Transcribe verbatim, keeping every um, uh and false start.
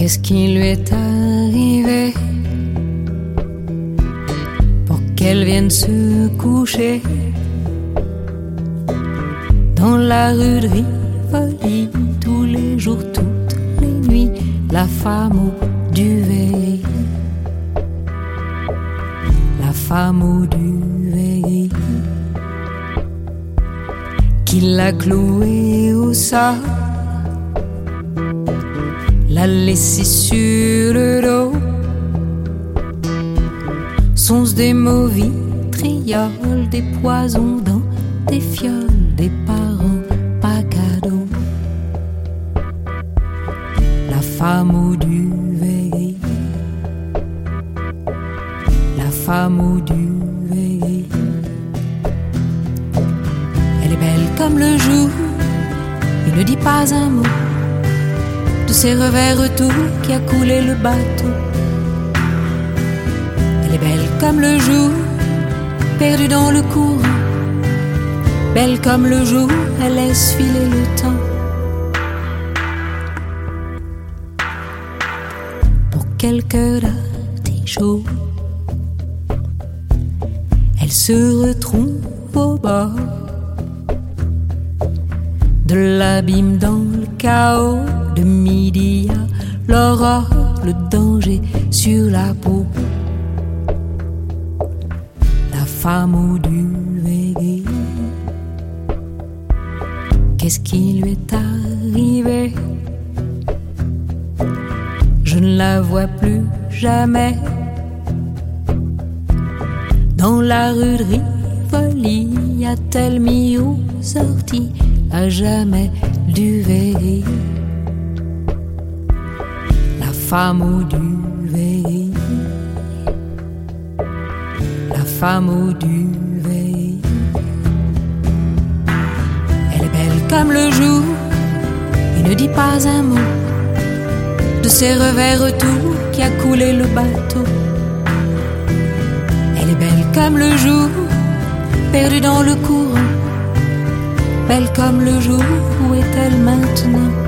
Qu'est-ce qui lui est arrivé pour qu'elle vienne se coucher dans la rue de Rivoli tous les jours, toutes les nuits, la femme au duvet, la femme au duvet qui l'a clouée au sol, l'a laissé sur le dos, sonce des mots vitrioles, des poisons dans des fioles, des parents pas cadeaux. La femme au duvet, la femme au duvet, elle est belle comme le jour, il ne dit pas un mot de ces revers retours qui a coulé le bateau. Elle est belle comme le jour, perdue dans le courant, belle comme le jour, elle laisse filer le temps. Pour quelques artichauts, elle se retrouve au bord de l'abîme dans le chaos. De midi à l'aurore, le danger sur la peau. La femme au duvet, qu'est-ce qui lui est arrivé? Je ne la vois plus jamais dans la rue de Rivoli. A-t-elle mis aux sorties à jamais duvet? La femme au duvet, la femme au duvet, elle est belle comme le jour, il ne dit pas un mot de ces revers retours qui a coulé le bateau. Elle est belle comme le jour, perdue dans le courant, belle comme le jour, où est-elle maintenant?